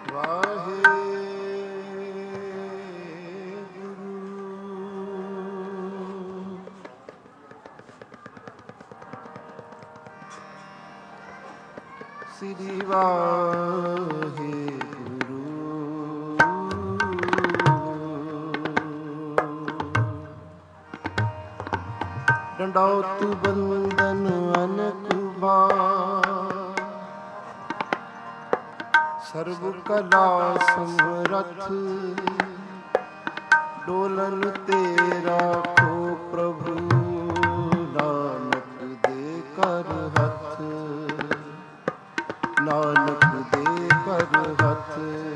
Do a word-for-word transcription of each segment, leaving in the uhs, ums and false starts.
ਸ੍ਰੀ ਵਾਹਿਗੁਰੂ। ਡੰਡੌਤ ਬੰਦਨ ਅਨਕ ਬਾਰ, ਸਰਬ ਕਲਾ ਸਮਰੱਥ, ਡੋਲਨ ਤੇ ਰਾਖੋ ਪ੍ਰਭੂ, ਨਾਨਕ ਦੇ ਕਰ ਹੱਥ, ਨਾਨਕ ਦੇ ਕਰ ਹੱਥ।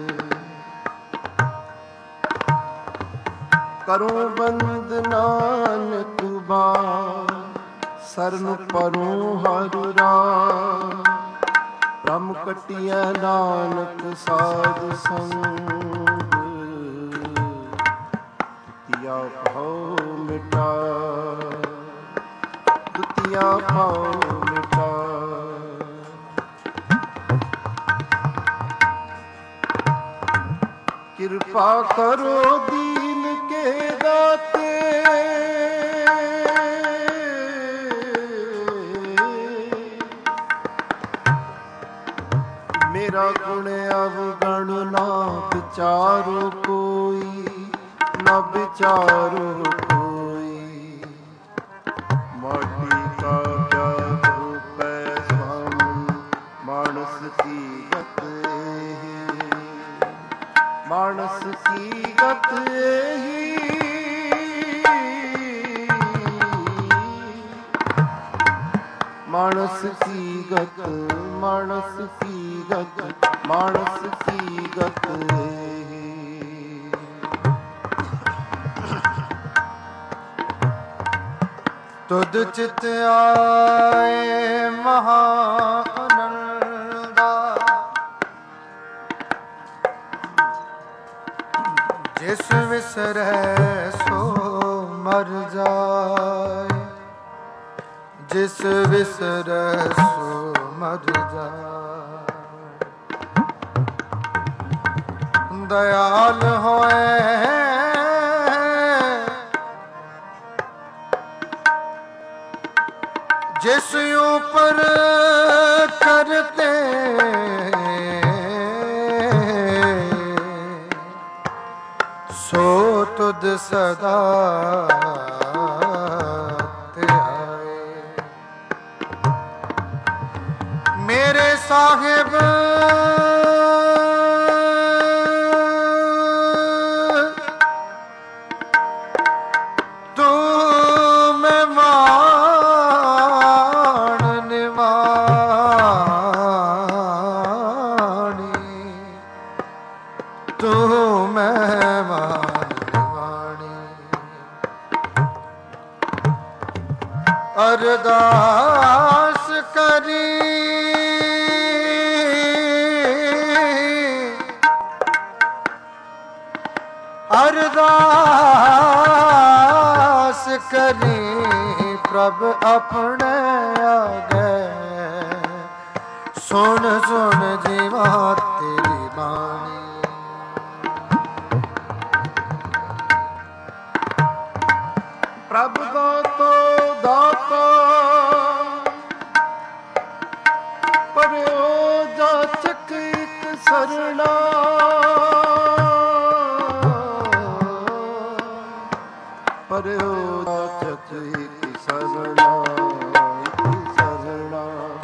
ਕਰੋ ਬੰਦ ਨਾਨਕ ਬਾਰ, ਸਰਨ ਪਰੋਂ ਹਰ ਰਾਹ, ਬ੍ਰਹਮ ਕਟਿਐ ਨਾਨਕ ਸਾਧ ਸੰਗ, ਦੁਤੀਆ ਭਾਉ ਮਿਟਾ, ਦੁਤੀਆ ਭਾਉ ਮਿਟਾ। ਕਿਰਪਾ ਕਰੋ ਦੀਨ ਕੇ ਦਾਤੇ, ਮੇਰਾ ਗੁਣ ਅਵਗਣ ਨਾ ਵਿਚਾਰੋ ਕੋਈ, ਨਾ ਵਿਚਾਰੋ ਕੋਈ। ਮਾਟੀ ਕਾ ਕਿਆ ਧੂਪੈ ਸੁਆਮੀ, ਮਾਨਸ ਕੀ ਗਤ ਏਹੀ, ਮਾਨਸ ਕੀ ਗਤ ਏਹੀ। ਮਾਨਸ ਕੀ ਗਤ, ਮਾਨਸ ਕੀ ਗਤ, ਮਾਨਸ ਕੀ ਗਤ ਏਹੀ। ਤੁਧ ਚਿਤ ਆਏ ਮਹਾ ਆਨੰਦਾ, ਜਿਸ ਵਿਸਰੈ ਸੋ ਮਰ ਜਾਏ, ਜਿਸ ਵਿਸਰੈ ਸੋ ਮਰ ਜਾਏ। ਦਇਆਲ ਹੋਏ ਜਿਸ ਉਪਰ ਕਰਤੇ, ਸੋ ਤੁਧ ਸਦਾ ਧਿਆਏ। ਮੇਰੇ ਸਾਹਿਬ ਅਰਦਾਸ ਕਰੀ, ਅਰਦਾਸ ਕਰੀ, ਪ੍ਰਭ ਆਪਣੇ ਆਗੇ। ਸੁਣ ਸੁਣ ਜੀਵਾ ਤੇਰੀ ਬਾਣੀ, ਪ੍ਰਭ ਦਾਤੋ ਦਾਤਾ, ਪਰਿਓ ਜਾਚਕ ਇਕ ਸਰਣਾ। ਪਰਿਓ ਜਾਚਕ ਇਕ ਸਰਣਾ, ਇਕ ਸਰਣਾ।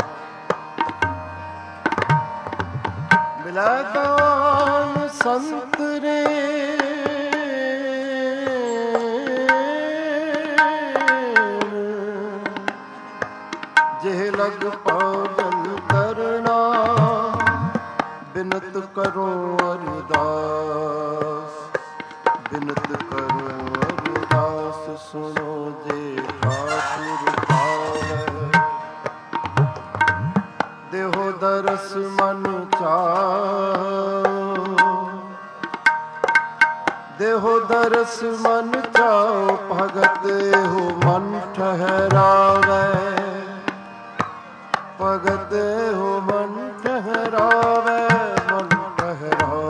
ਮਿਲੈ ਦਾਨ ਸੰਤ ਰੇ, ਜਿਹ ਲਗ ਪਾਵਨ ਕਰਨਾ। ਬਿਨਤ ਕਰੋ ਅਰਦਾਸ, ਬਿਨਤ ਕਰੋ ਅਰਦਾਸ, ਸੁਣੋ ਜੇ ਠਾਕੁਰ ਭਾਵੈ। ਦੇਹੋ ਦਰਸ ਮਨ ਚਾਓ, ਦੇਹੋ ਦਰਸ ਮਨ ਚਾਓ, ਭਗਤ ਇਹੋ ਮਨ ਠਹਿਰਾਵੈ। ਭਗਤ ਇਹੋ ਮਨ ਠਹਿਰਾਵੈ, ਮਨ ਠਹਿਰਾਵੈ।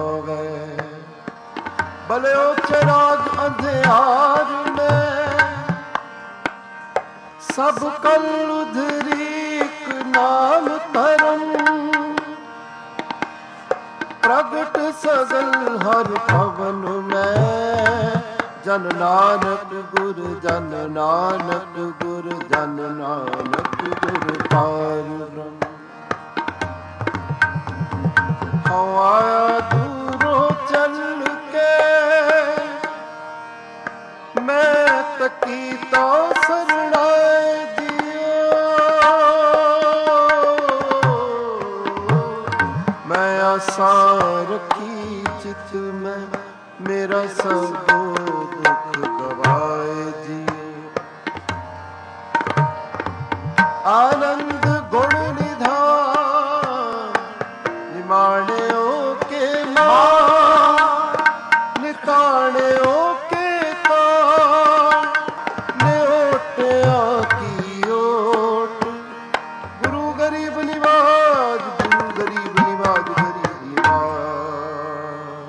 चराग अंधियार में सब कल उधरीक नाम धरम प्रगट सगल हर भवन में जन नानक गुर जन नानक गुर जन नानक गुर पार ब्रह्म हवाया दूरों चल के मैं तकी तो शरणाए दियो मैं आशा रखी चित में मेरा सब दुख गवाए दिए आनंद गुण निधान निमाणियों के मान निताणियों के तान न्योटिया की ओट गुरु गरीब निवाज गुरु गरीब निवाज गरीब निवाज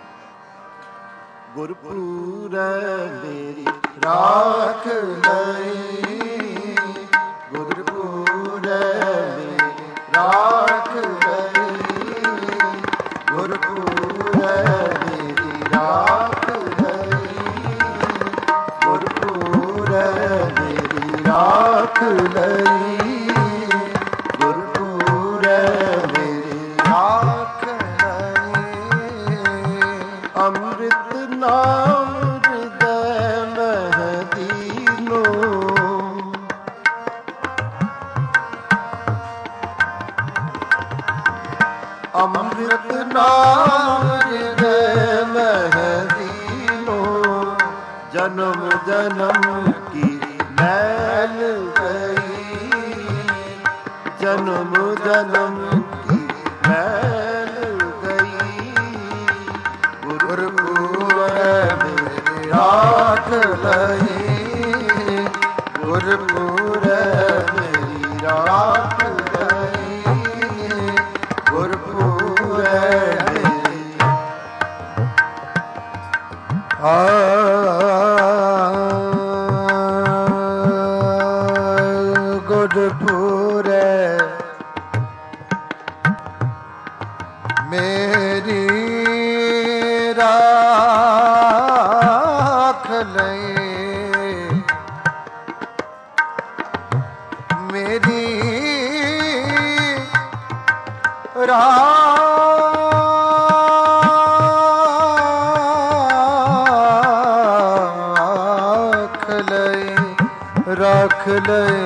गुरपुर मेरी राख लई गुरपुर मेरी राख लई गुरपुर मेरी राख लई गुरपुर मेरी राख लई गुरपुर मेरी राख लई अमृत नाम हृदय महदीनो अमृत नाम हृदय महदीनो जन्म जन्म की मैल गई जन्म जन्म की मैल गई गुरपुर मेरी राख लई गुरपुर मेरी राख लई गुरपुर मेरी आ गुरपुर मेरी राख लई मेरी राख लई राख लई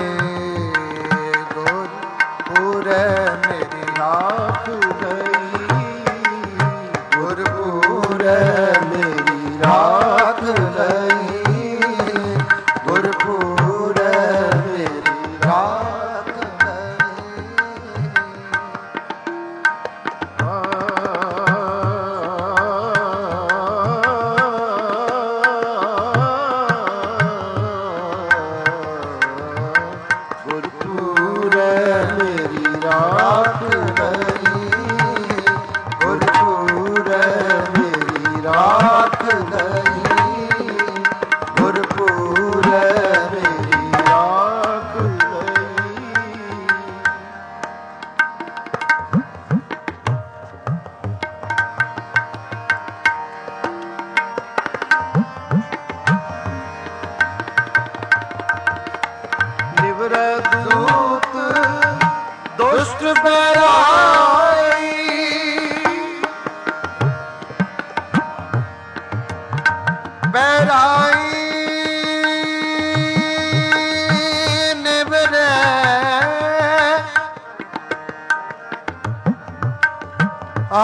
गुरपुर मेरी राख लई गुरपुर मेरी राख लई गुरपुर मेरी राख गुरपुर मेरी राख लई गुरपुर मेरी राख लई गुरपुर मेरी राख लई निवृत दूत दुष्ट बैराई बैराई निवृत आ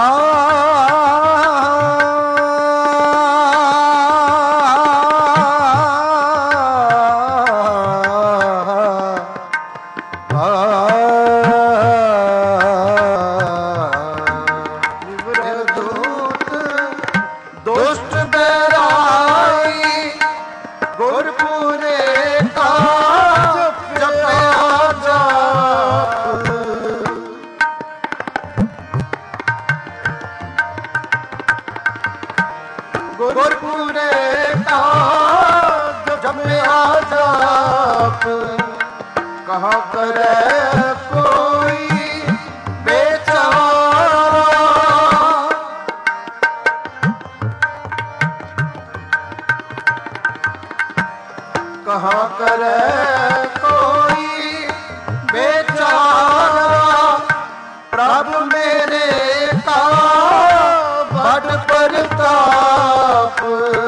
दुष्ट बैराई गुरपुरे का जपया जाप गुरपुरे का जपया जाप, कहाँ करे कोई बेचारा, कहाँ करे कोई बेचारा, प्रभु मेरे का बड़ प्रताप,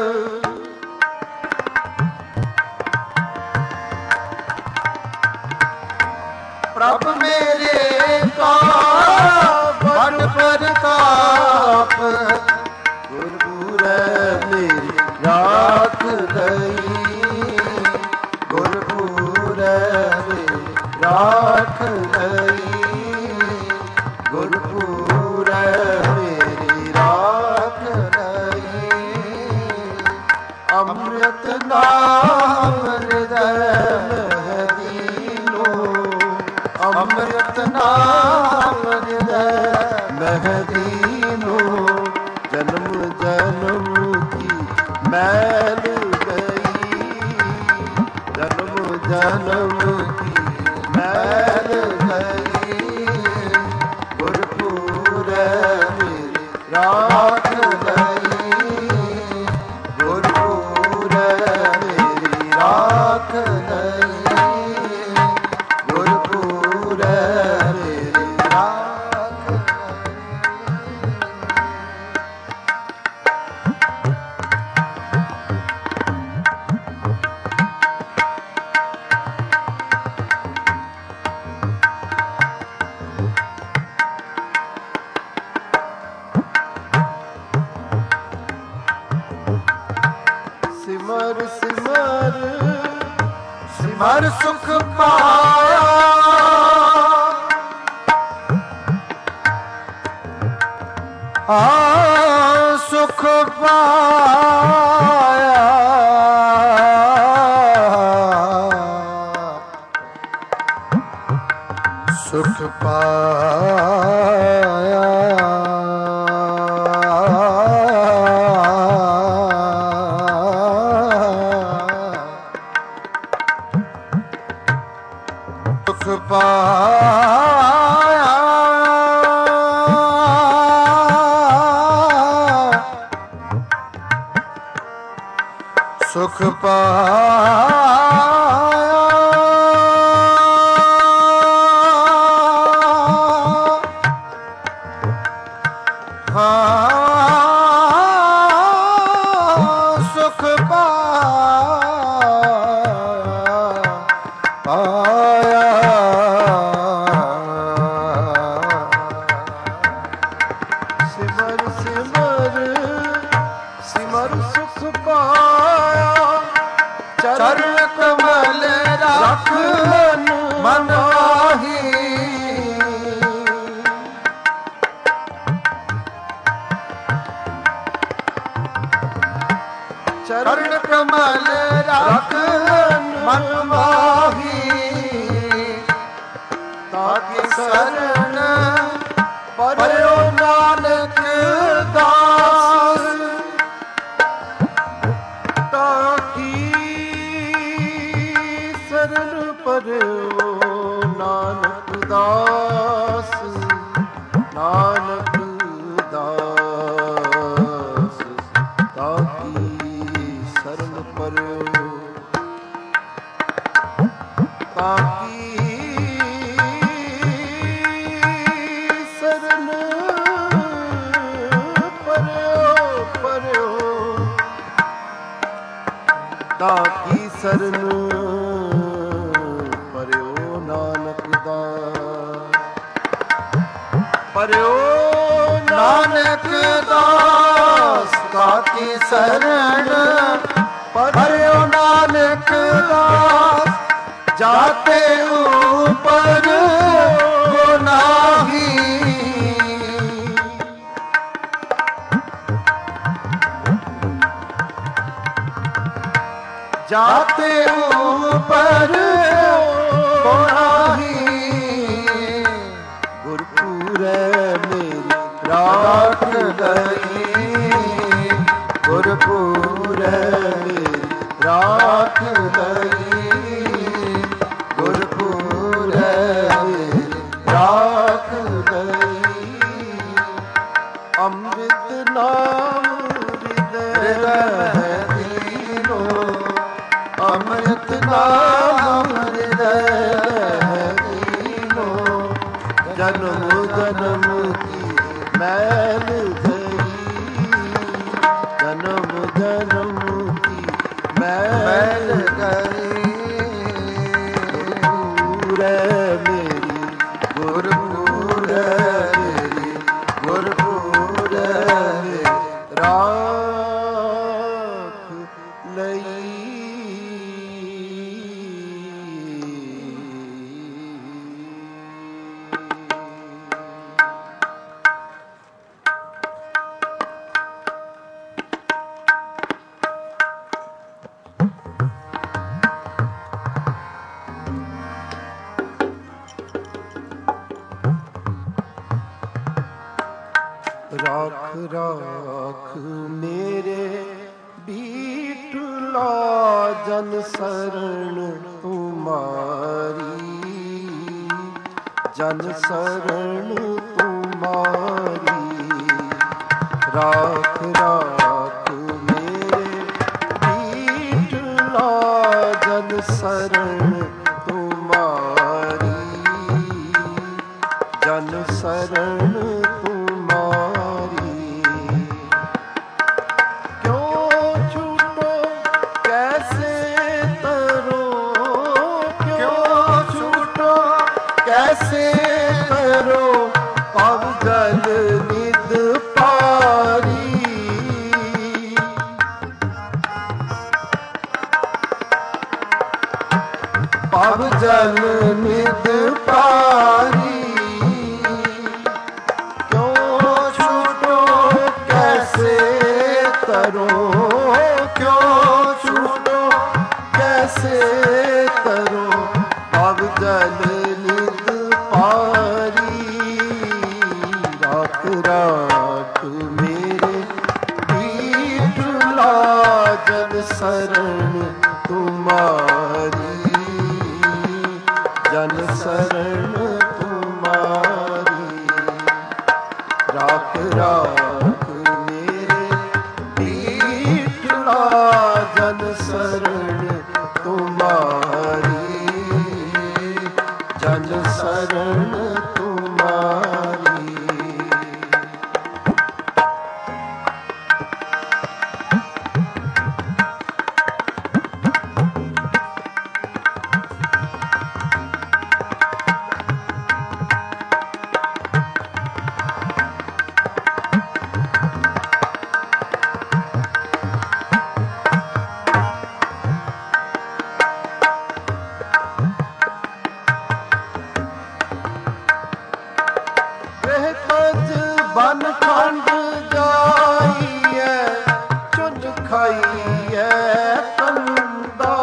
प्रभु मेरे का बड़ प्रताप, गुरपुरे मेरी राख गई, गुरपुरे मेरी राख गई, गुरपुरे मेरी राख गई, अमृत नाम हृदय अमृत नाम हृदय महदीनो, जन्म जन्म की मैल गई, जन्म जन्म की मैल गई, गुरपुरे मेरी राख गई, गुरपुरे मेरी राख गई, सिमर सिमर सिमर सुख पाया, हाँ सुख पाया, सुख पाया, सुख पाया, सुख पाया, हाँ सुख पाया, सिमर सिमर सिमर सुख पाया, चरण कमल रख मन माही, चरण कमल रख मन माही, ताकि शरण पर्यो नानक दास, ताकि शरण पर्यो नानक दास, नानक दास, ताकि शरण पर्यो, ताकि शरण पर्यो पर्यो, ताकि शरण पर्यो नानक दास, पर्यो नानक दास, ताकि शरण पर्यो नानक दास, जाते ऊपर हो नाही, जाते ऊपर हो नाही, गुरपुरे मेरी राख गई, गुरपुरे ਗੁਰਪੂਰੈ ਮੇਰੀ ਰਾਖ ਲਈ, ਗੁਰਪੂਰੈ ਮੇਰੀ ਰਾਖ ਲਈ। ਅੰਮ੍ਰਿਤ ਨਾਮ ਹਿਰਦੈ ਰਹਿ ਦੀਨੋ, ਅੰਮ੍ਰਿਤ ਨਾਮ ਹਿਰਦੈ ਰਹਿ ਦੀਨੋ। ਜਨਮ ਜਨਮ ਕੀ ਮੈਲ ਗਈ, ਜਨਮ ਜਨਮ ਕੀ ਮੈਲ ਗਈ। ਗੁਰਪੂਰੈ ਮੇਰੀ, ਗੁਰਪੂਰੈ ਮੇਰੀ, ਗੁਰਪੂਰੈ ਮੇਰੀ ਰਾਖ ਲਈ। ਰਾਖ ਰਾਖ ਮੇਰੇ ਬੀਟਲਾ, ਜਨ ਸਰਣ ਤੁਮਾਰੀ, ਜਨ ਸਰਣ ਤੁਮਾਰੀ। ਰਾਖ ਰਾਖ ਮੇਰੇ ਬੀਟਲਾ, ਜਨ ਸਰਣ ਤੁਮਾਰੀ, ਜਨ ਸਰਣ कैसे करो पव जल निद पारी। पव जल निद पारी, क्यों छूटो कैसे करो, क्यों छूटो कैसे करो पव जल राख मेरे बीटला, जन शरण तुम्हारी, जन शरण तुम्हारी। राख राख मेरे बीटला, जन शरण तुम्हारी, जन शरण तुम्हारी। बन खंड जाइए चुन खाइए कंदा,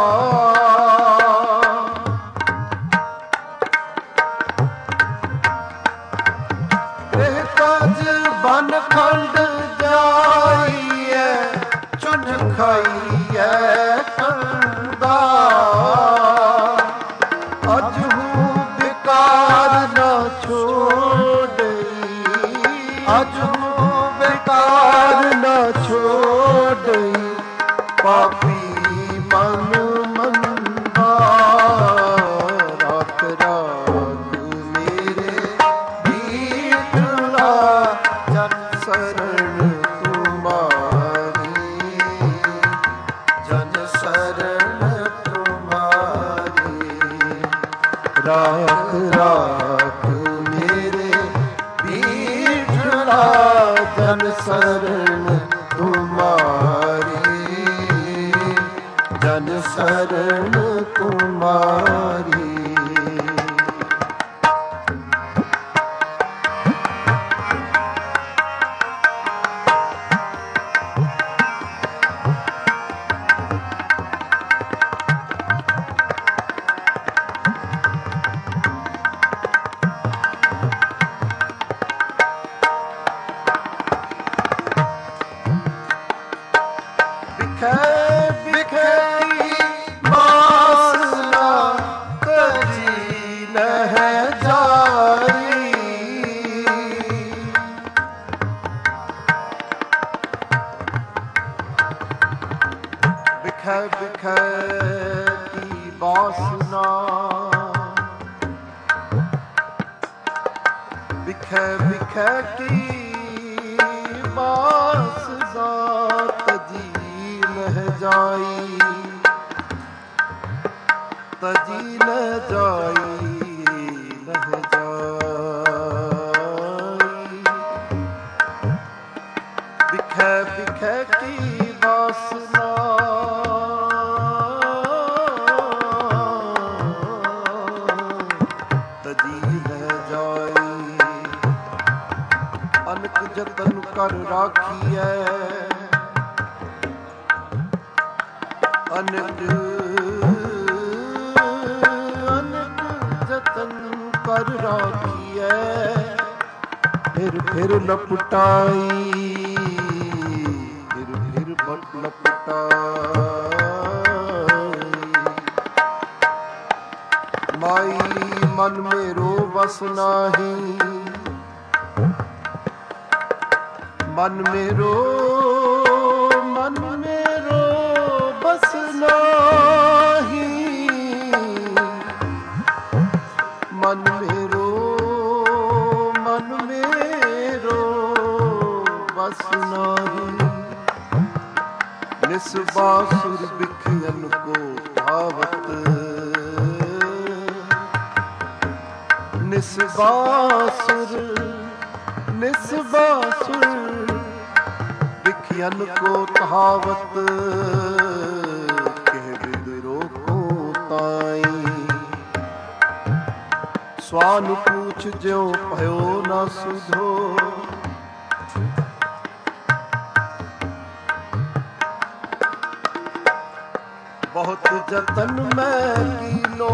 कज बन खंड जाइए चुन खाइए कंदा। अज हूँ बेकार न छोड़, अज बेकार न छोड़, पापी मन मंदा। राख राख मेरे बीटला, जन शरण तुम्हारी, जन शरण तुम्हारी। राख राख मेरे बीटला, जन शरण तुम्हारी, जन शरण तुम्हारी। बिखै की बास दात जी लह जाई, तजी न जाई लह जाई। बिखै बिखै की बासना जतन कर राखिए, अनक अनक जतन कर राखिए, फिर फिर लपटाई फिर फिर बट लपटाई। माई मन मेरो बस नाही, मन मेरो मन मेरो बस नाही, मन मेरो मन मेरो बस नाही। निस बासुर बिखियन को धावत, निस बासुर निस बासुर बिखियन को कहावत, कह बिदरो को ताई। स्वान पूछ ज्यों भयो न सुधो, बहुत जतन मैं कीनो,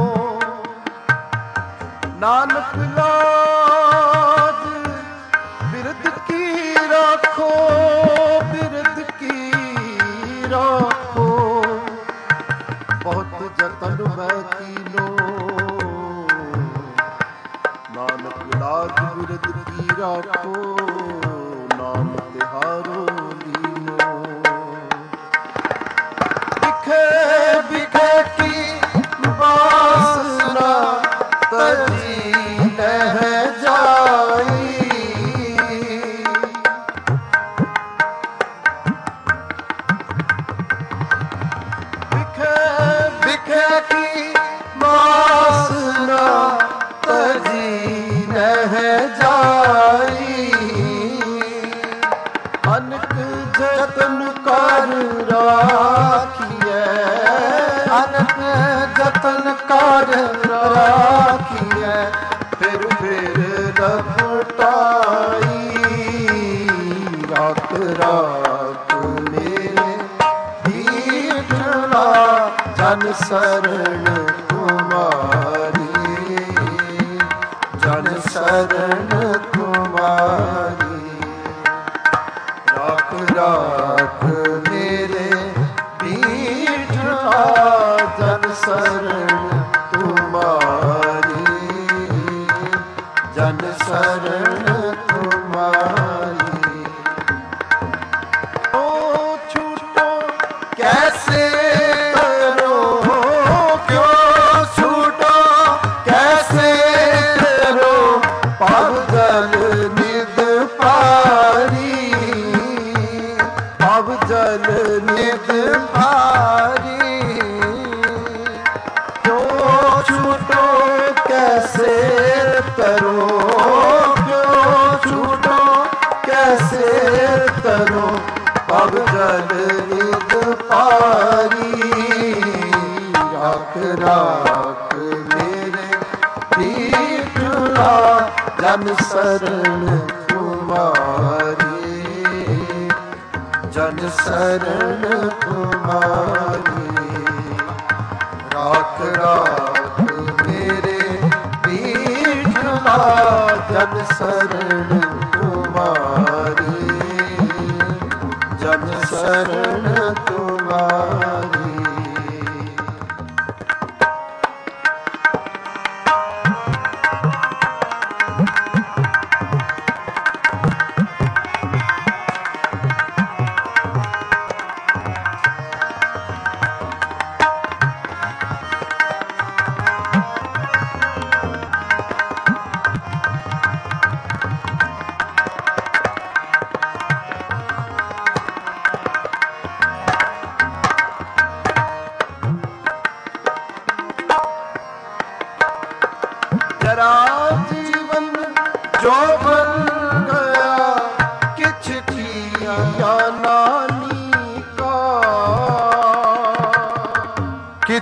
नानक लाज बिरद की राखो, बिरद की राखो। बहुत जतन मैं कीनो, नानक लाज बिरद की राखो, नाम तिहारो लीनो। बिखे बिखे की बासना तजी लह जाई, अनक जतन कर राखिए, अनक जतन कर राखिए, फिर फिर लपटाई। राख राख मेरे दीठला, जन शरण तुम्हारी, जन शरण तुम्हारी। राख राख मेरे दीठला, जन शरण तुम्हारी, जन शरण तुम्हारी। ओ छूटो कैसे करो, क्यों छूटो कैसे करो, पाव जल निध पारी, पाव जल निध पारी। क्यों छूटो कैसे करो, क्यों छूटो कैसे करो, पाव जल निध पारी। राख राख मेरे दीठला, जन शरण तुम्हारी, जन शरण तुम्हारी। राख राख मेरे दीठला, जन शरण तुम्हारी, जन शरण तुम्हारी।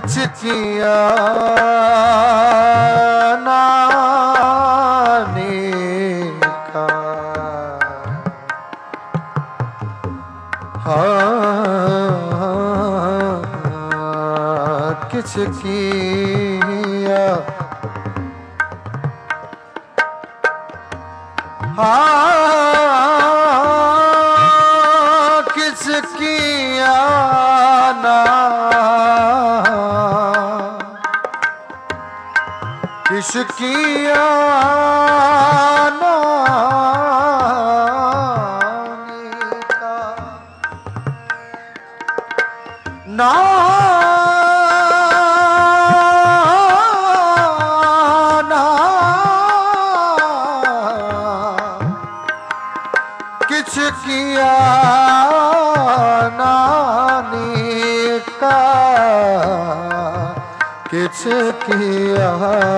किछ किया नाने का। हाँ किछ किया हाँ किछ किया ना किछ किया नाने का। ना किछ किया नानी का किछ किया।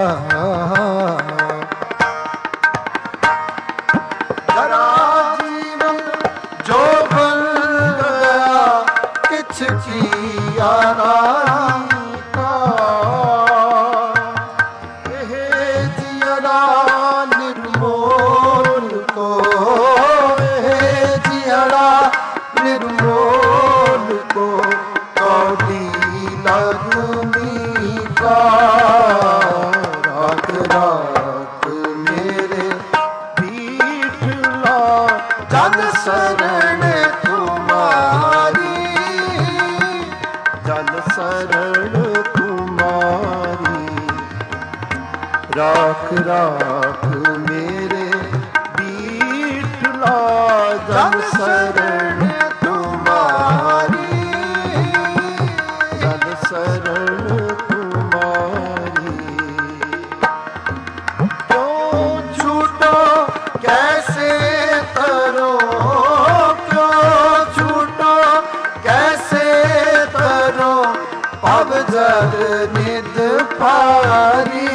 जरा जीवन जो बन गया किछ किया नानी का। हे जियरा निर्मोल को निर्मोल को कौड़ी लगनी का। राख राख मेरे पीठला जन शरण तुम्हारी जन शरण तुम्हारी। राख राख मेरे पीठला जन शरण तुम्हारी जन शरण तुम्हारी। क्यों छूटो कैसे तरो क्यों छूटो कैसे तरो पग जल निद पारी।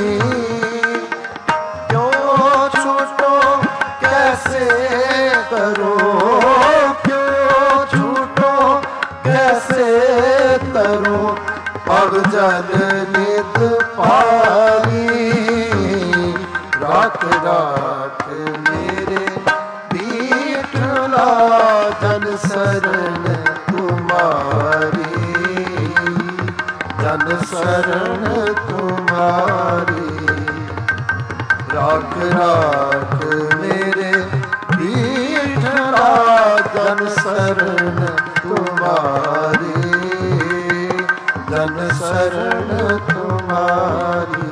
क्यों छूटो कैसे करो क्यों छूटो कैसे तरो पग जल निद पारी। राख राख मेरे पीठला जन शरण तुम्हारी जन शरण तुम्हारी। राख राख मेरे पीठला जन शरण तुम्हारी जन शरण तुम्हारी।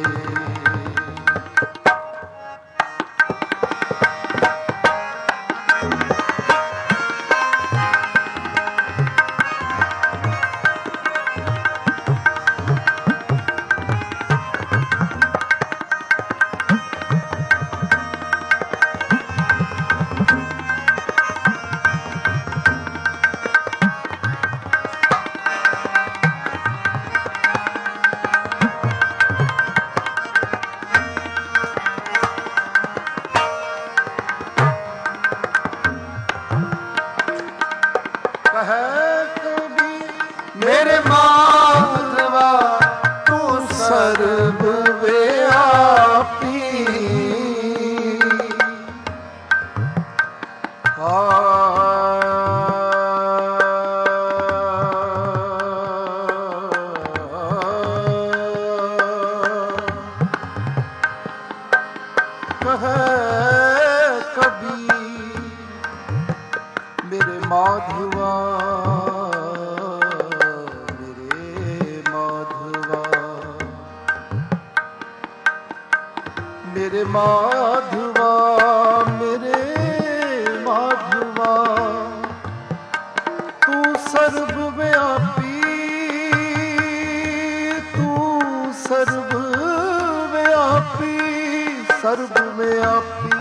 मेरे माधवा तू सर्वव्यापी। कहे कभी मेरे माधवा मेरे माधवा मेरे माधवा तू सर्वव्यापी तू सर्वव्यापी सर्वव्यापी।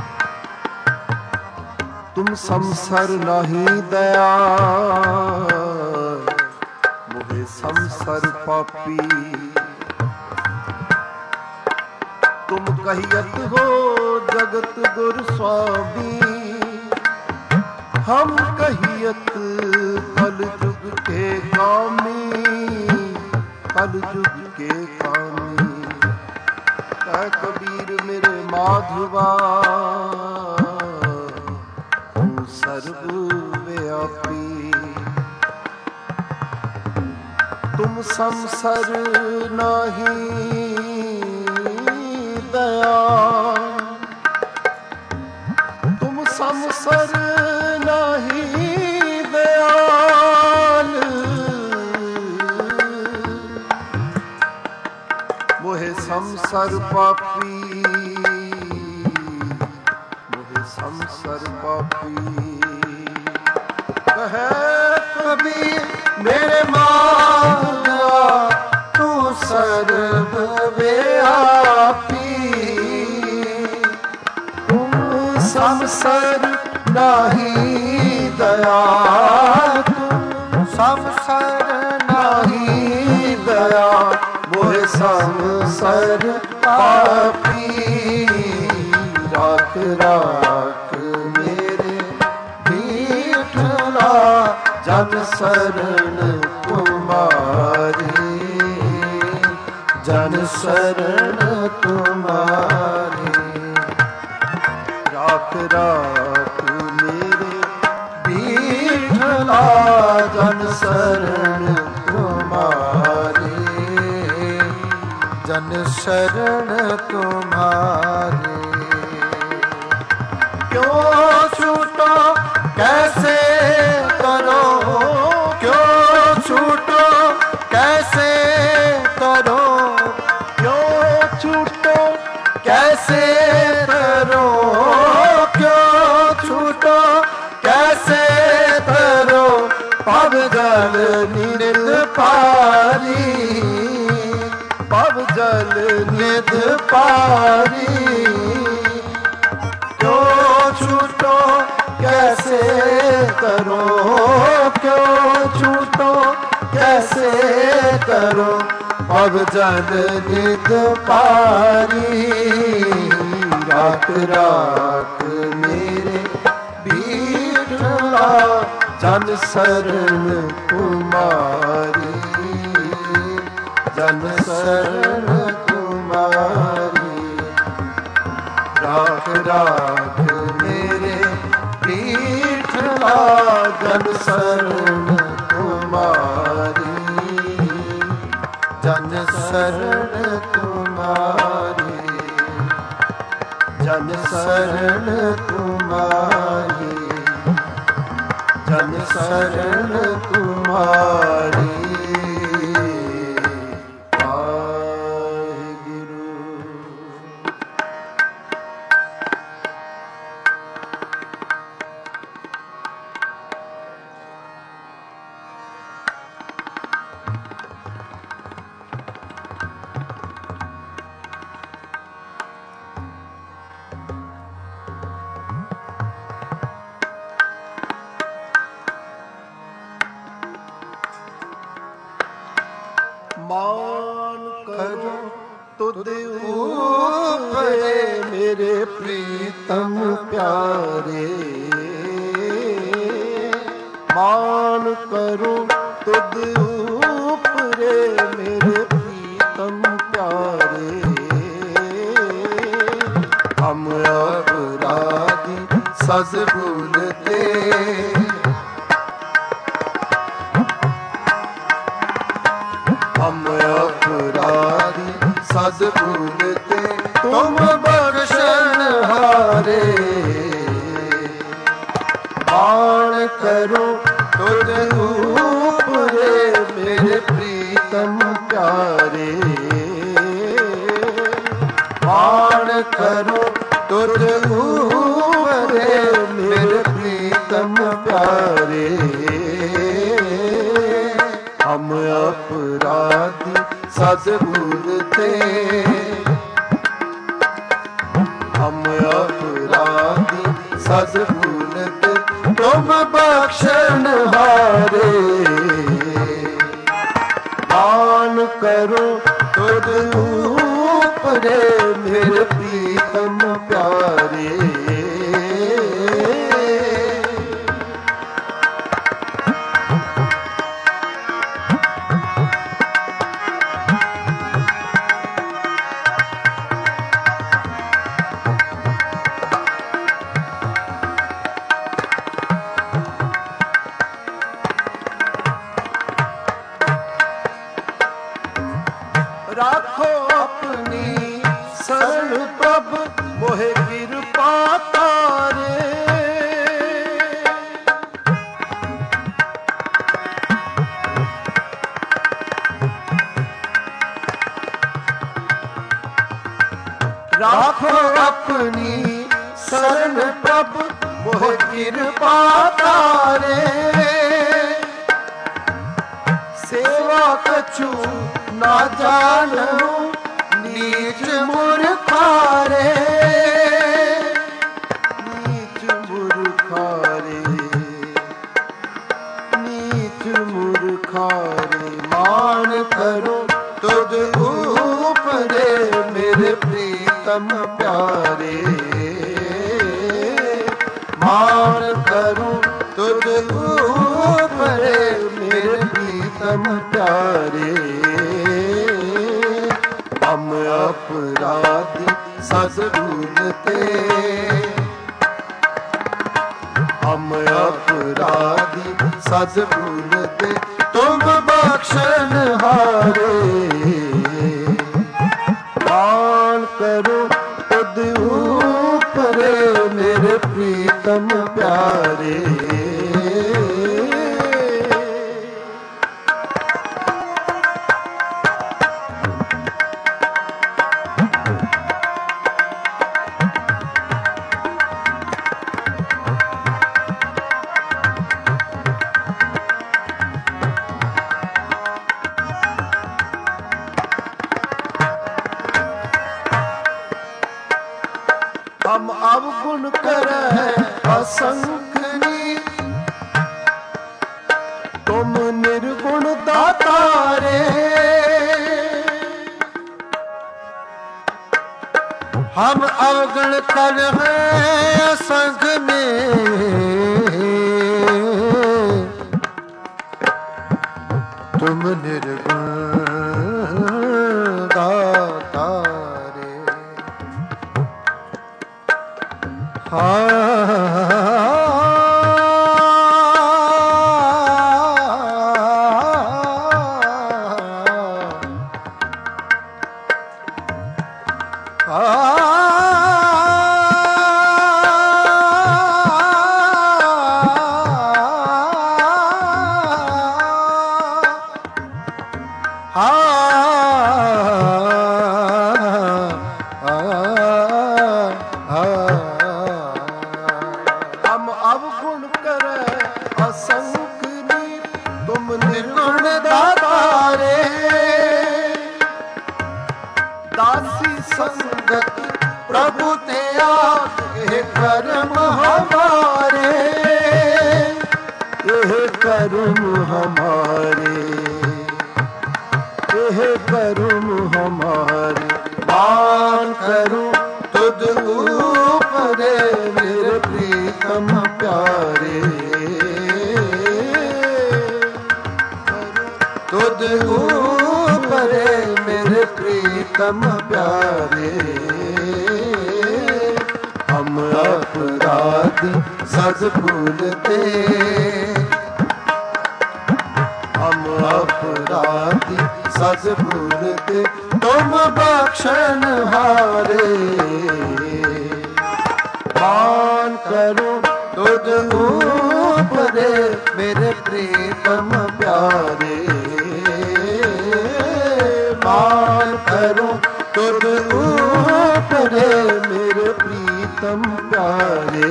तुम संसार नहीं दया मुझे संसार पापी। तुम कहियत हो जगत गुरु स्वामी हम कहियत कल युग के कामी। कल जुग के कामी। कह कबीर मेरे माधवा तू सर्वव्यापी। तुम संसर नाही दयाल, तुम संसर नाही दयाल। मोहे संसर पापी, मोहे संसर पापी। कहे कबीर मेरे माधवा तू सर्वव्यापी। तुम संसर नाही दयाल, तुम संसर नाही दयाल। मोहे संसर पापी। राख राख मेरे विठला जन शरण तुम्हारी, जन शरण तुम्हारी। राख राख मेरे विठला जन शरण तुम्हारी, जन शरण तुम्हारी। क्यों छूटो कैसे करो, क्यों छूटो कैसे करो, क्यों छूटो कैसे करो, क्यों छूटो कैसे करो। पव जल निध पारी, पव जल निध पारी। क्यों छूटो कैसे करो, क्यों छूटो कैसे करो। पव जल निध पारी। राख राख मेरे विठला जन शरण तुम्हारी, जन शरण तुम्हारी। राख राख मेरे विठला जन शरण तुम्हारी, जन शरण तुम्हारी, जन शरण तुम्हारी, जन शरण तुम्हारी। मान करो तुद ऊपरे मेरे प्रीतम प्यारे। मान करो तुद ऊपरे मेरे प्रीतम प्यारे। हम अपराधी सज भूलते, हम अपराधी सद भूलते तुम बख्शन हारे। मान करो तुझ ऊपरे मेरे प्रीतम प्यारे। मान करो तुझ ऊपरे मेरे प्रीतम प्यारे। हम अपराधी सद भूलते, हम अपराधी सद भूलते तुम बख्शन हारे। मान करो तुद ऊपरे मेरे प्रीतम प्यारे। अपनी शरण प्रभ मोह कृपा तारे। सेवा कछु ना जानू नीच मूर्खारे। नीच मूर्खारे नीच मूर्खारे। मान करो तुझ ऊपरे मेरे प्रीतम प्यारे। मान करूं तुझ ऊपरे मेरे प्रीतम प्यारे। हम अपराधी सद भूलते, हम अपराधी सद भूलते तुम बख्शन हारे। मान करो तुद ऊपरे मेरे प्रीतम प्यारे। हम अवगुण करह असंख्य नीच, तुम निर्गुण दातारे। हम अवगुण करह असंख्य नीच, तुम निर्गुण दातारे। हम अवगुण करह असंख्य नीच, तुम निर्गुण दातारे। दासी संगत प्रभु त्याग ये कर्म हमारे। ये कर्म हमारे ये कर्म हमारे। मान करूं तुझ ऊपरे मेरे प्रीतम प्यारे। तुझ ऊपरे मेरे प्रीतम प्यारे। हम अपराधी सद भूलते, हम अपराधी सद भूलते तुम बख्शन हारे। मान करो तुझ ऊपरे मेरे प्रीतम प्यारे। मान करो तुझ ऊपरे मेरे प्रीतम प्यारे।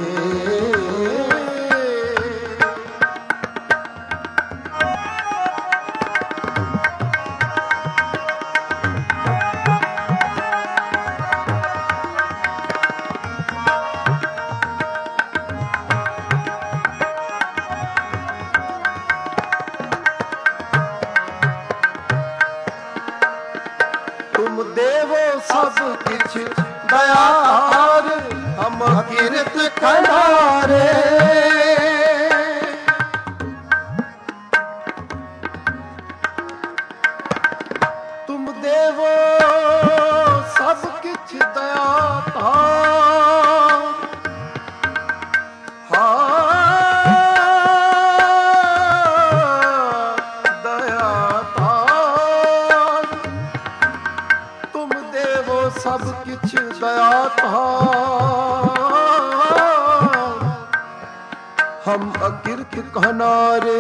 तुम देवो सब किछ दयार, हम किरत खड़ारे। तुम देवो सब किछ दयाता, सब किछ दयाता। हम अकिरत कहनारे,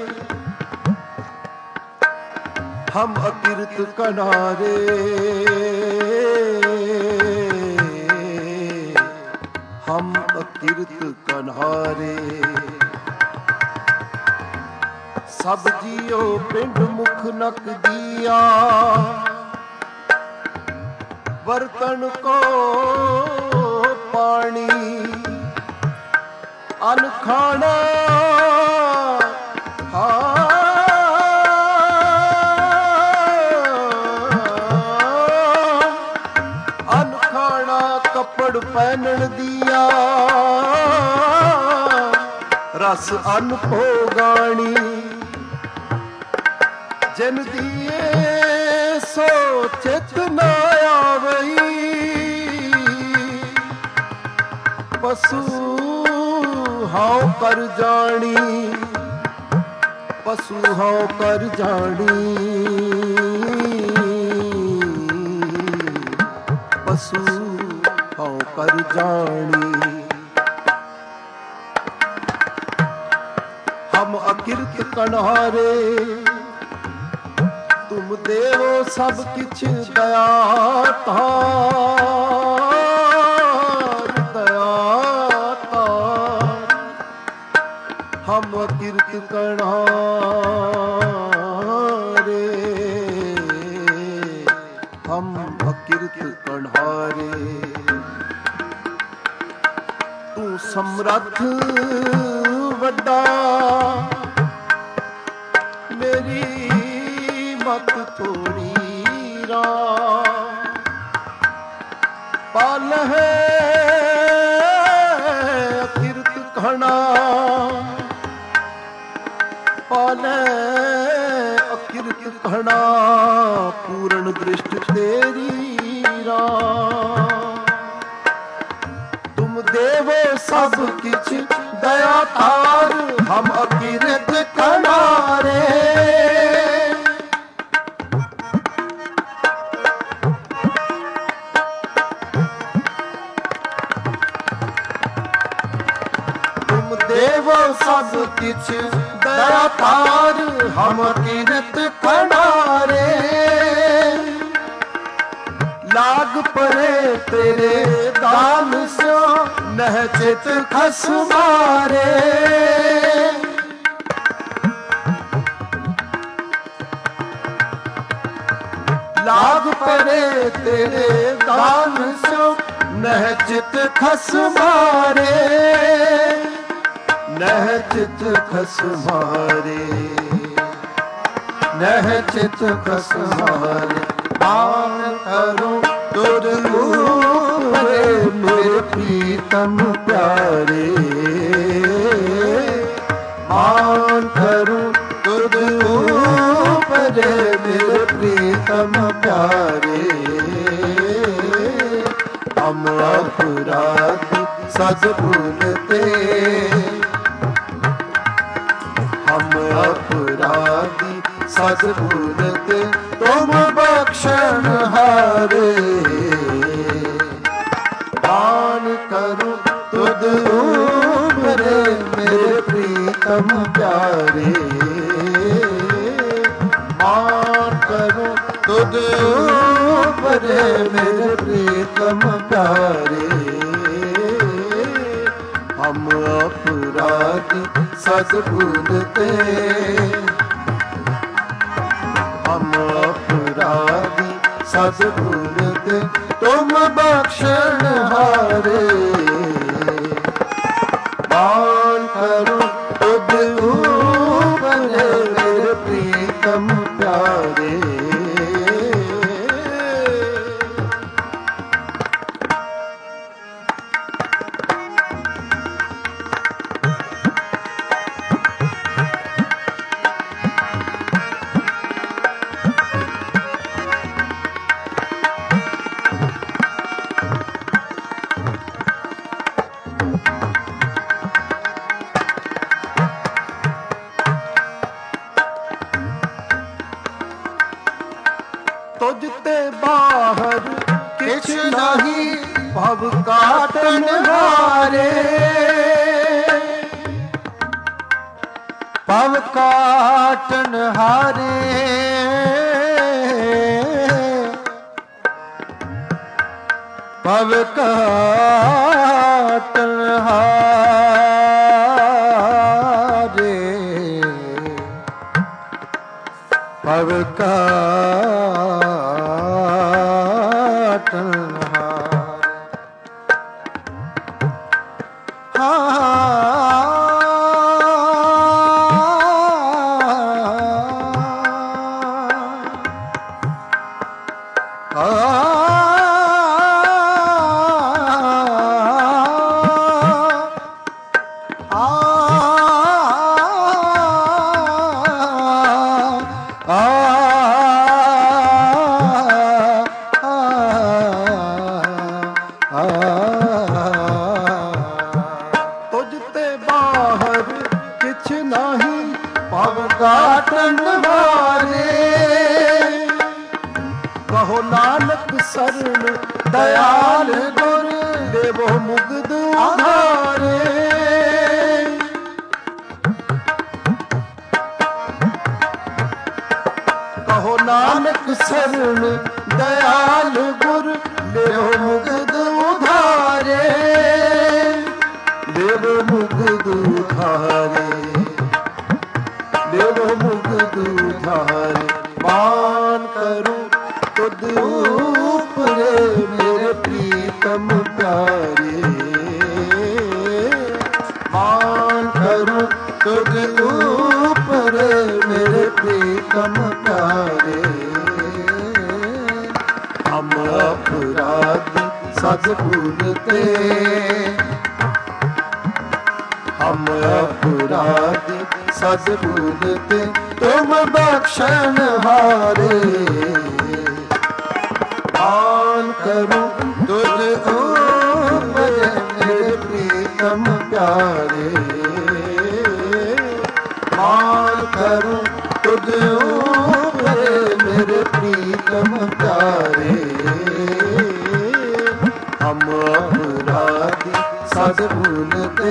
हम अकिरत कहनारे। ਅਕਿਰਤ ਕਨਹਾਰੇ। ਸਭ ਜੀਓ ਪਿੰਡ ਮੁਖ ਨਕ ਦੀਆ, ਬਰਤਨ ਕੋ ਪਾਣੀ ਅਨ ਖਾਣਾ ਅਨ ਖਾਣਾ ਕੱਪੜ ਪਹਿਨਣ ਦੀਆ, ਰਸ ਅਨ ਭੋਗਾਣੀ। ਜਿਨ ਦੀਏ ਸੋ ਚਿਤ ਨਾ ਆਵਈ, ਪਸੂ ਹਉ ਕਰ ਜਾਣੀ, ਪਸੂ ਹਉ ਕਰ ਜਾਣੀ, ਪਸੂ ਹਉ ਕਰ ਜਾਣੀ। ਹਮ ਅਕਿਰਤ ਕਨਹਾਰੇ, ਤੁਮ ਦੇਵੋ ਸਭ ਕਿਛ ਦਇਆ ਧਾਰ, ਦਇਆ ਧਾਰ। ਹਮ ਅਕਿਰਤ ਕਨਹਾਰੇ, ਹਮ ਅਕਿਰਤ ਕਨਹਾਰੇ। ਤੂੰ ਸਮਰੱਥ ਵੱਡਾ, ਮੇਰੀ ਮਤ ਥੋੜੀ ਰਾ। ਪਾਲ ਹੈ ਅਕਿਰਤ ਕਹਣਾ, ਪਾਲੈ ਅਕਿਰਤ ਕਹਣਾ। ਪੂਰਨ ਦ੍ਰਿਸ਼ਟ ਤੇਰੀ ਰਾ, ਤੁਮ ਦੇਵੋ ਸਭ ਕਿਛ ਦਇਆ ਧਾਰ। ਹਮ ਅਕਿਰਤ ਕਨਾਰੇ, ਦੇਵੋ ਸਭ ਕਿਛ ਦਇਆ ਧਾਰ। ਹਮ ਅਕਿਰਤ ਕਨਾਰੇ, ਲਾਗ ਪਰੇ ਤੇਰੇ ਦਾਨ ਸਿਓ, ਨਹਿ ਚਿਤ ਖਸ ਮਾਰੇ। ਲਾਗ ਪਰੇ ਤੇਰੇ ਦਾਨ ਸਿਓ, ਨਹਿ ਚਿਤ ਖਸ ਮਾਰੇ, ਨਹਿ ਚਿਤ ਖਸ ਮਾਰੇ, ਨਹਿ ਚਿਤ ਖਸ ਮਾਰੇ। ਮਾਨ ਕਰੋ ਤੁਧ ਉਪਰੇ, ਮੇਰੇ ਪ੍ਰੀਤਮ ਪਿਆਰੇ। ਮਾਨ ਕਰੋ ਤੁਧ ਉਪਰੇ, ਮੇਰੇ ਪ੍ਰੀਤਮ ਪਿਆਰੇ। ਹਮ ਅਪਰਾਧੀ ਸਦ ਭੁਲਤੇ, ਹਮ ਅਪਰਾਧੀ ਸਦ ਭੁਲਤੇ, ਤੁਮ ਬਖਸ਼ਣ ਹਾਰੇ। ਦਾਨ ਕਰੋ ਤੁਧ ਉਪਰੇ, ਮੇਰੇ ਪ੍ਰੀਤਮ ਪਿਆਰੇ। ਮਾਨ ਕਰੋ ਤੁਧ ਉਪਰੇ, ਮੇਰੇ ਪ੍ਰੀਤਮ ਪਿਆਰੇ। ਹਮ ਅਪਰਾਧੀ ਸਦ ਭੁਲਤੇ, ਹਮ ਅਪਰਾਧੀ ਸਦ ਭੁਲਤੇ, ਤੁਮ ਬਖਸ਼ਣ ਹਾਰੇ। ਮਾਨ ਕਰੋ ਤੁਧ ਉਪਰੇ, ਮੇਰੇ ਪ੍ਰੀਤਮ ਪਿਆਰੇ। ਤੁਝ ਤੇ ਬਾਹਰ ਕਿਛ ਨਹੀਂ, ਭਵ ਕਾਟਨ ਹਾਰੇ। ਭਵ ਕਾਟਨ ਹਾਰੇ, ਭਵ ਕਾਟਨ ਹਾਰੇ ਭਵ ਕਾਟਨ ਕਾਟਨ ਹਾਰੇ ਕਹੋ ਨਾਨਕ ਸਰਣ ਦਇਆਲ ਗੁਰ ਦੇਵੋ ਮੁਗਧ ਉਧਾਰੇ ਕਹੋ ਨਾਨਕ ਸਰਣ ਦਇਆਲ ਗੁਰ ਦੇਵੋ ਮੁਗਧ ਉਧਾਰੇ ਦੇਵੋ ਮੁਗਧ ਉਧਾਰੇ ਦੇਵੋ ਮੁਗਧ ਉਧਾਰੇ ਮਾਨ ਕਰੂੰ ਤੁਧ ਉਪਰੇ ਮੇਰੇ ਪ੍ਰੀਤਮ ਪਿਆਰੇ ਮਾਨ ਕਰੂੰ ਤੁਧ ਉਪਰੇ ਮੇਰੇ ਪ੍ਰੀਤਮ ਪਿਆਰੇ ਹਮ ਅਪਰਾਧੀ ਸਦ ਭੂਲਤੇ ਹਮ ਅਪਰਾਧੀ ਸਦ ਭੂਲਤੇ ਤੁਮ ਬਖਸ਼ਣ ਹਾਰੇ ਮਾਨ ਕਰੂੰ ਤੁਧ ਉਪਰੇ ਮੇਰੇ ਪ੍ਰੀਤਮ ਪਿਆਰੇ ਮਾਨ ਕਰੂੰ ਤੁਧ ਉਪਰੇ ਮੇਰੇ ਪ੍ਰੀਤਮ ਪਿਆਰੇ ਹਮ ਅਪਰਾਧੀ ਸਦ ਭੂਲਤੇ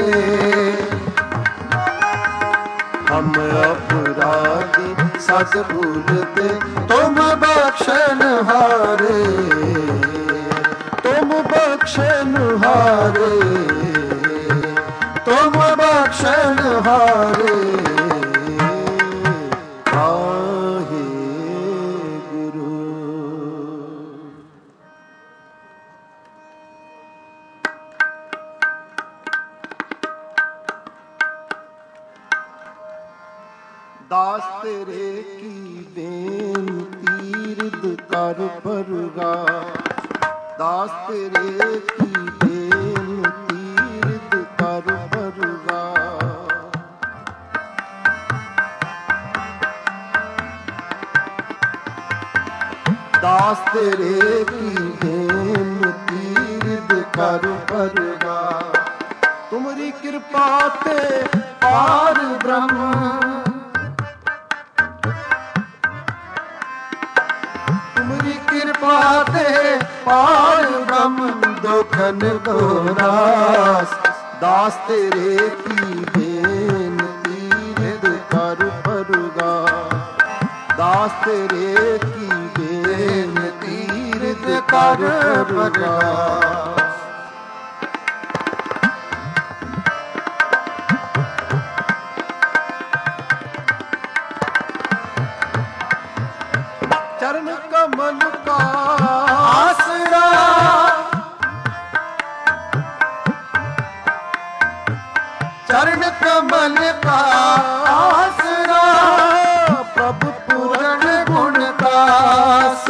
ਹਮ ਅਪਰਾਧੀ ਸਦ ਭੂਲਤੇ ਤੁਮ ਬਖਸ਼ਣ ਹਾਰੇ ਤੁਮ ਬਖਸ਼ਣ ਹਾਰੇ ਤੁਮ ਬਖਸ਼ਣ ਹਾਰੇ ਵਾਹਿਗੁਰੂ। ਦਾਸ ਤੇਰੇ ਕੀ ਬੇਨਤੀ ਰਿਦ ਕਰ ਪਰਗਾਸ ਦਾਸ ਤੇਰੇ ਕੀ ਬੇਨਤੀ ਰਿਦ ਕਰ ਪਰਗਾਸ ਦਾਸ ਤੇਰੇ ਕੀ ਬੇਨਤੀ ਰਿਦ ਕਰ ਪਰਗਾਸ ਤੁਮਰੀ ਕਿਰਪਾ ਤੇ ਪਾਰ ਬ੍ਰਹਮ ਕਿਰਪਾ ਤੇ ਪਾਰ ਬ੍ਰਹਮ ਦੁਖਨ ਦੋਰਾਸ ਦਾਸ ਤੇਰੇ ਕੀ ਬੇਨਤੀ ਰਿਦ ਕਰ ਪਰਗਾਸ ਦਾਸ ਤੇਰੇ ਕੀ ਬੇਨਤੀ ਰਿਦ ਕਰ ਪਰਗਾਸ चरण कमल का आसरा चरण कमल का आसरा प्रभु पूरण गुणदास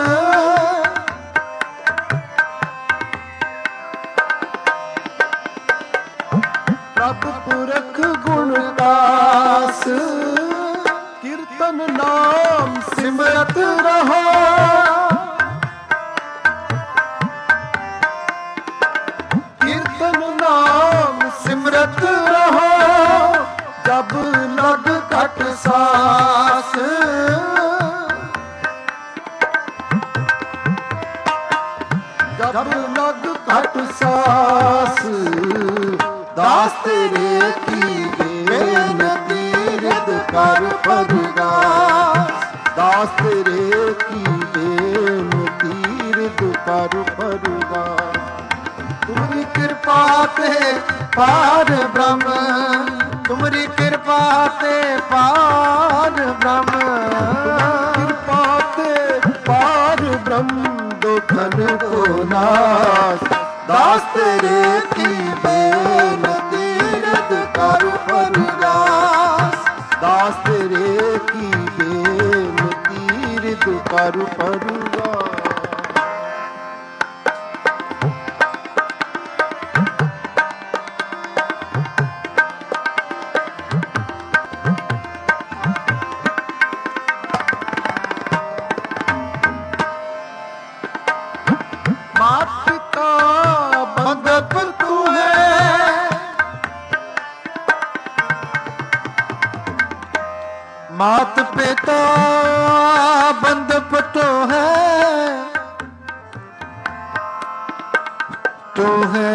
प्रभु पुरख गुणदास कीर्तन नाम सिमरत रहो कीर्तन नाम सिमरत रहो जब लग घट सास जब लग घट सास दास तेरे की बेनती रिद कर परगास दास तेरे की बेनती रिद कर परगास तुमरी कृपा ते पार ब्रह्म, तुमरी कृपा ते पार ब्रह्म, कृपा ते पार ब्रह्म दुखन को नाश। दास तेरे की बेनती रद कर परदास, दास तेरे की बेनती रद कर परदास। मात पिता बंधप तो है, तो है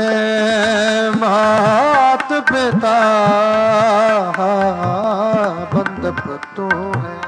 मात पिता बंधप तो है।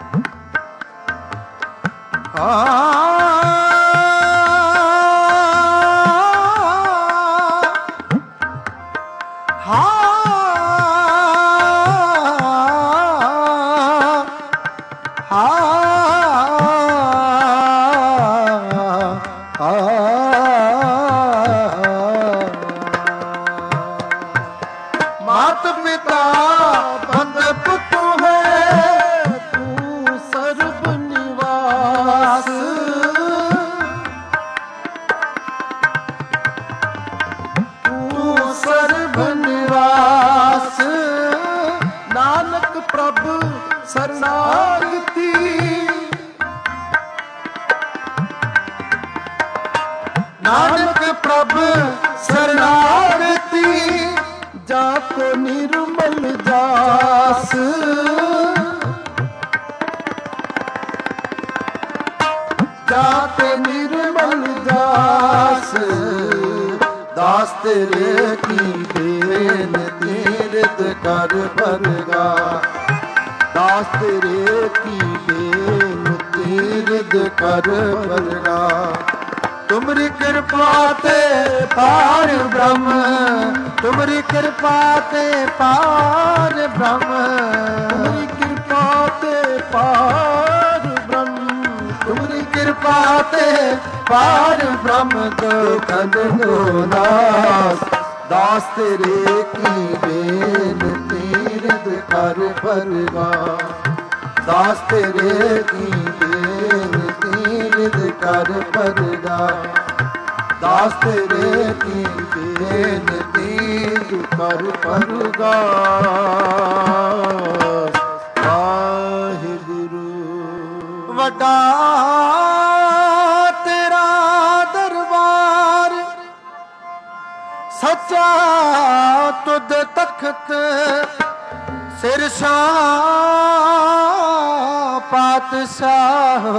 मात पिता बंधप तू है, तू सर्व निवास, तू सर्व निवास। नानक प्रभु शरणागति, नानक प्रभु शरणागति, जाको निर्मल जास, जाको निर्मल जास। दास तेरे की बेनती रद कर परगास, दास तेरे की बेनती रद कर परगास। तुमरी कृपा ते पार ब्रह्म, तुमरी कृपा ते पार ब्रह्म, तुमरी कृपा ते पार ब्रह्म, तुमरी कृपा ते पार ब्रह्म दुखन को नाश। दास तेरे की बेनती रद कर परगास, दास तेरे की बेनती रद कर परगास, दास तेरे की बेनती कर परगास। वाहिगुरु वड्डा तेरा दरबार, सच्चा तुद तख्त, सिर शाह पातशाह,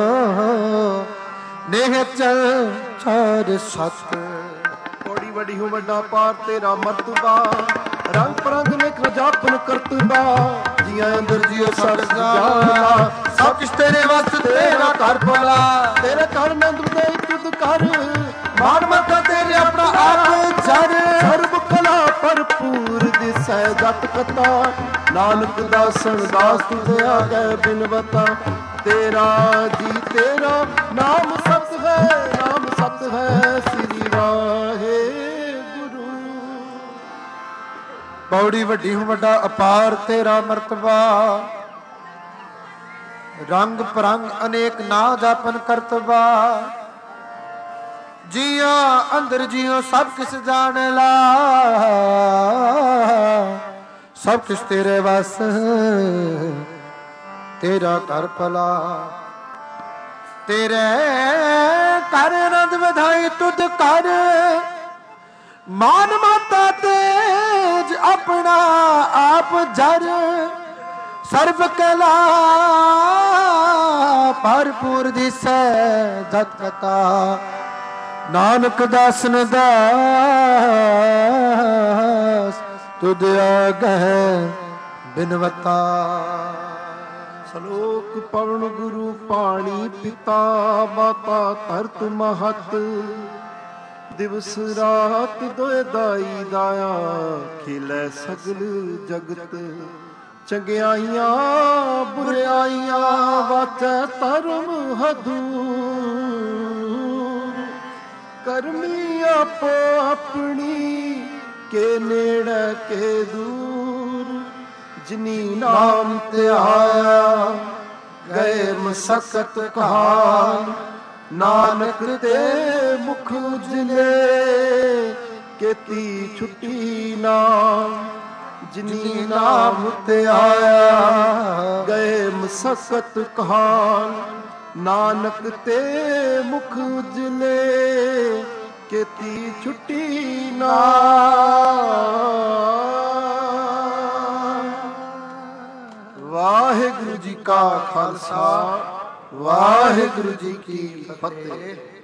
नेह चल चार सत। बड़ी बड़ी हूँ वड्डा पार तेरा मर्तबा, रंग परंग ने जापन करतबा। जिया अंदर जियो सब जाना, सब किश तेरे वस्त तेरा कर भला। तेरे कर नंद दे तुद कर, मान मता तेरे अपना आप जर। सर्व कला भरपूर दिसै जत कथा, नानक दासन दास तुझे आ गए बिनवता। तेरा जी तेरा नाम सत है, नाम सत है श्री वाहे गुरु। बौड़ी वड्डी हूँ वड्डा अपार तेरा मर्तबा, रंग परंग अनेक ना जापन करतबा। जिया अंदर जियो सब किस जान ला, सब किस तेरे वस तेरा कर भला। तेरे कर नंद विधाई तुद कर, मान माता तेज अपना आप जर। सर्व कला भरपूर दिसै जत कथा, नानक दासन दास तुद आगह बिनवता। सलोक पवन गुरु पाणी पिता, माता धरत महत। ਦਿਵਸ ਰਾਤ ਦੋਏ ਦਾਈ ਦਾਇਆ, ਖੇਲੇ ਸਗਲ ਜਗਤ ਚੰਗਿਆਈਆਂ ਬੁਰਿਆਈਆਂ, ਵਾਚੈ ਧਰਮ ਹਦੂਰ। ਕਰਮੀ ਆਪੋ ਆਪਣੀ, ਕੇ ਨੇੜੇ ਕੇ ਦੂਰ। ਜਿਨੀ ਨਾਮ ਧਿਆਇਆ, ਗਏ ਮਸਕਤ ਕਹਾਨ। ਨਾਨਕ ਤੇ ਮੁਖ ਉਜਲੇ, ਕੀਤੀ ਛੁੱਟੀ ਨਾਮ। ਜਿਨੀ ਨਾਮ ਧਿਆਇਆ, ਗਏ ਮਸਕਤ ਕਹਾਨ। ਨਾਨਕ ਤੇ ਮੁਖ ਉਜਲੇ, ਕੀਤੀ ਛੁੱਟੀ ਨਾਮ। ਵਾਹਿਗੁਰੂ ਜੀ ਕਾ ਖਾਲਸਾ, ਵਾਹਿਗੁਰੂ ਜੀ ਕੀ ਫਤਿਹ।